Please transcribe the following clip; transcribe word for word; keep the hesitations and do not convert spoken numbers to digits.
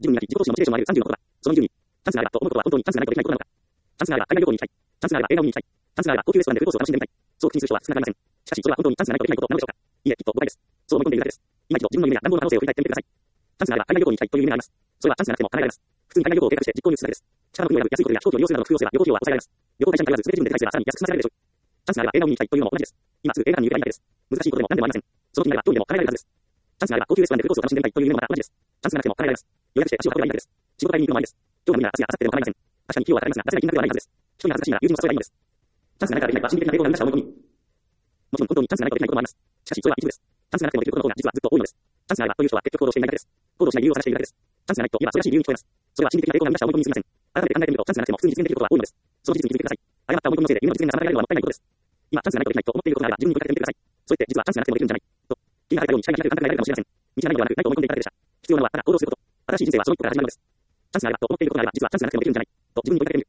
自分になき自己投資のモチベーションを上げるさんじゅうのことだ。そのにじゅうに、チャンスがあればと思うことは本当にチャンスがないとできないことなのか。チャンスがあれば海外旅行に行きたい。チャンスがあれば映画を見に行きたい。チャンスがあれば高級レストランでフルコースを楽しんでみたい。そう口にする人は少なくありません。しかし、それは本当にチャンスがないとできないことなのでしょうか。いいえ、きっと誤解です。そう思い込んでいるだけです。今一度自分の夢や願望の可能性を振り返ってみてください。チャンスがあれば海外旅行に行きたいという夢があります。それはチャンスがなくても叶えられます。普通に海外旅行を計画して実行に移すだけです。力の国を選ぶ安いことや飛行機を利用するなどの工夫をすれば旅行費用は抑えられます。旅行会社に頼らず全て自分で手配すればさらに安く済ませられるでしょう。チャンスがあれば映画を見に行きたいというのも同じです。今すぐ映画館に行けばいいだけです。難しいことでも何でもありません。その気になればどうにでも叶えられるはずです。チャンスがあれば高級レストランでフルコースを楽しんでみたいという夢もまた同じです。チャンスがなくても叶えられます。予約して足を運べばいいだけです。仕事帰りに行くのもありです。今日の夢は明日や明後日でも構いません。確かに費用はかかりますが、間違い金額ではないはずです。人に恥ずかしいなら友人を誘えばいいのです。チャンスがないからできないは心理的な抵抗が生み出した思い込み。もちろん本当にチャンスがないとできないこともあります。しかしそれは一部です。チャンスがなくてもできることの方が実はずっと多いのです。チャンスがあればという人は結局行動していないだけです。行動しない理由を探しているだけです。チャンスがないと言えばそれらしい理由に聞こえます。それは心理的な抵抗が生み出した思い込みにすぎません。改めて考えてみると、チャンスがなくても普通に実現できることは多いのです。その事実に気づいてください。誤った思い込みのせいで夢の実現が妨げられるのはもったいないことです。今、チャンスがないとできないと思っていることがあれば自分に問いかけてみてください。それって実はチャンスがなくてもできるんじゃない。と、気が晴れたように視界に開ける感覚が得られるかもしれません。道がないのではなく、ないと思い込んでいただけでした。必要なのはただ行動すること。新しい人生はその一歩から始まるのです。チャンスがあればと思っていることがあれば実はチャンスがなくてもできるんじゃない。と自分に問いかけてみる